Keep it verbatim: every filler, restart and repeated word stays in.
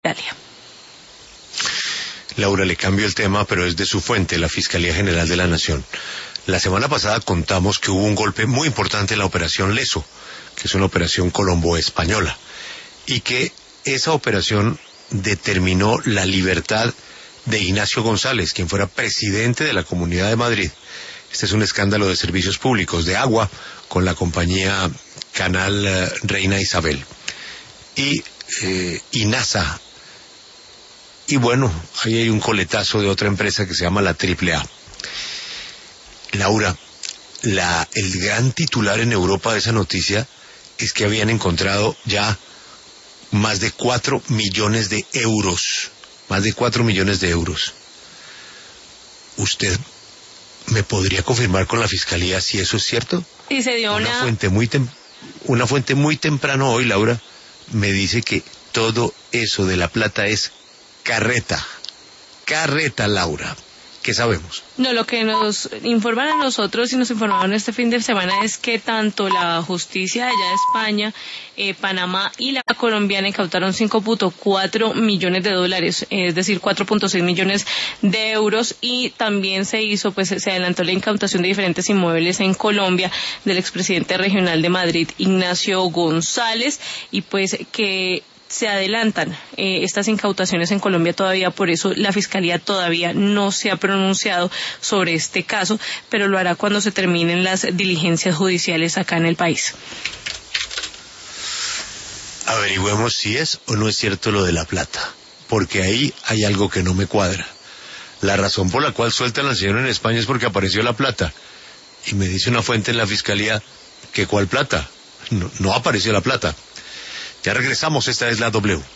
Italia. Laura, le cambio el tema, pero es de su fuente, la Fiscalía General de la Nación. La semana pasada contamos que hubo un golpe muy importante en la Operación Leso, que es una operación colombo-española, y que esa operación determinó la libertad de Ignacio González, quien fuera presidente de la Comunidad de Madrid. Este es un escándalo de servicios públicos, de agua, con la compañía Canal eh, Reina Isabel. Y eh, INASA. Y bueno, ahí hay un coletazo de otra empresa que se llama la Triple A. Laura, la, el gran titular en Europa de esa noticia es que habían encontrado ya más de cuatro millones de euros. Más de cuatro millones de euros. ¿Usted me podría confirmar con la Fiscalía si eso es cierto? Y se dio una... una... Fuente muy tem... una fuente muy temprano hoy, Laura, me dice que todo eso de la plata es carreta. Carreta, Laura. ¿Qué sabemos? No, lo que nos informan a nosotros y nos informaron este fin de semana es que tanto la justicia de allá de España, eh, Panamá y la colombiana incautaron cinco punto cuatro millones de dólares, es decir, cuatro punto seis millones de euros, y también se hizo, pues se adelantó la incautación de diferentes inmuebles en Colombia del expresidente regional de Madrid, Ignacio González, y pues que se adelantan eh, estas incautaciones en Colombia todavía, por eso la Fiscalía todavía no se ha pronunciado sobre este caso, pero lo hará cuando se terminen las diligencias judiciales acá en el país. Averigüemos si es o no es cierto lo de la plata, porque ahí hay algo que no me cuadra. La razón por la cual sueltan al señor en España es porque apareció la plata, y me dice una fuente en la Fiscalía que ¿cuál plata? No, no apareció la plata. Ya regresamos, esta es la W.